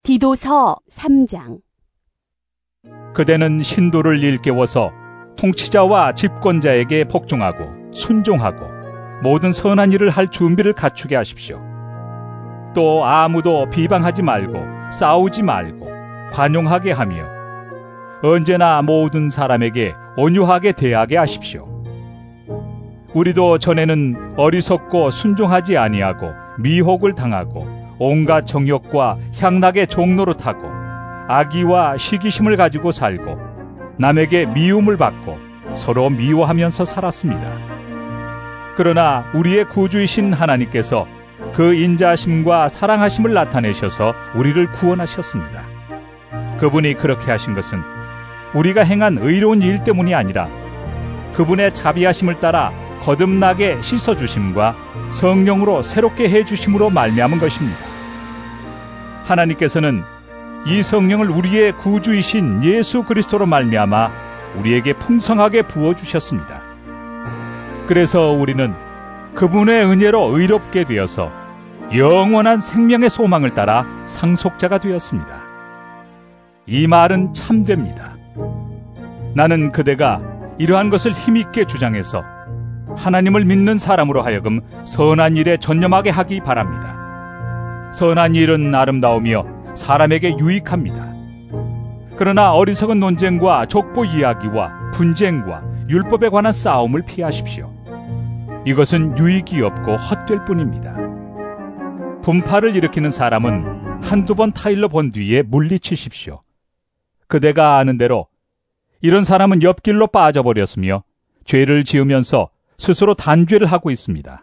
디도서 3장. 그대는 신도를 일깨워서 통치자와 집권자에게 복종하고 순종하고 모든 선한 일을 할 준비를 갖추게 하십시오. 또 아무도 비방하지 말고 싸우지 말고 관용하게 하며 언제나 모든 사람에게 온유하게 대하게 하십시오. 우리도 전에는 어리석고 순종하지 아니하고 미혹을 당하고 온갖 정욕과 향락의 종노릇하고 악의와 시기심을 가지고 살고 남에게 미움을 받고 서로 미워하면서 살았습니다. 그러나 우리의 구주이신 하나님께서 그 인자하심과 사랑하심을 나타내셔서 우리를 구원하셨습니다. 그분이 그렇게 하신 것은 우리가 행한 의로운 일 때문이 아니라 그분의 자비하심을 따라 거듭나게 씻어주심과 성령으로 새롭게 해주심으로 말미암은 것입니다. 하나님께서는 이 성령을 우리의 구주이신 예수 그리스도로 말미암아 우리에게 풍성하게 부어주셨습니다. 그래서 우리는 그분의 은혜로 의롭게 되어서 영원한 생명의 소망을 따라 상속자가 되었습니다. 이 말은 참됩니다. 나는 그대가 이러한 것을 힘있게 주장해서 하나님을 믿는 사람으로 하여금 선한 일에 전념하게 하기 바랍니다. 선한 일은 아름다우며 사람에게 유익합니다. 그러나 어리석은 논쟁과 족보 이야기와 분쟁과 율법에 관한 싸움을 피하십시오. 이것은 유익이 없고 헛될 뿐입니다. 분파를 일으키는 사람은 한두 번 타일러 본 뒤에 물리치십시오. 그대가 아는 대로 이런 사람은 옆길로 빠져버렸으며 죄를 지으면서 스스로 단죄를 하고 있습니다.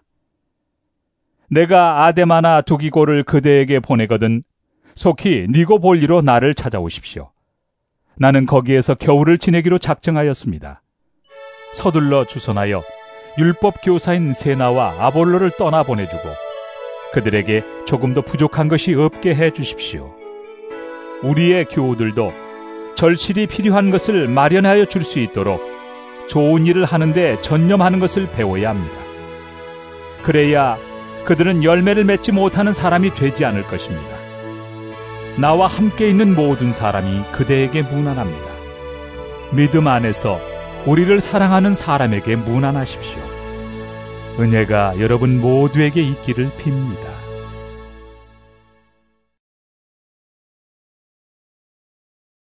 내가 아데마나 두기고를 그대에게 보내거든 속히 니고볼리로 나를 찾아오십시오. 나는 거기에서 겨울을 지내기로 작정하였습니다. 서둘러 주선하여 율법 교사인 세나와 아볼로를 떠나 보내주고 그들에게 조금도 부족한 것이 없게 해 주십시오. 우리의 교우들도 절실히 필요한 것을 마련하여 줄 수 있도록 좋은 일을 하는데 전념하는 것을 배워야 합니다. 그래야 그들은 열매를 맺지 못하는 사람이 되지 않을 것입니다. 나와 함께 있는 모든 사람이 그대에게 무난합니다. 믿음 안에서 우리를 사랑하는 사람에게 무난하십시오. 은혜가 여러분 모두에게 있기를 빕니다.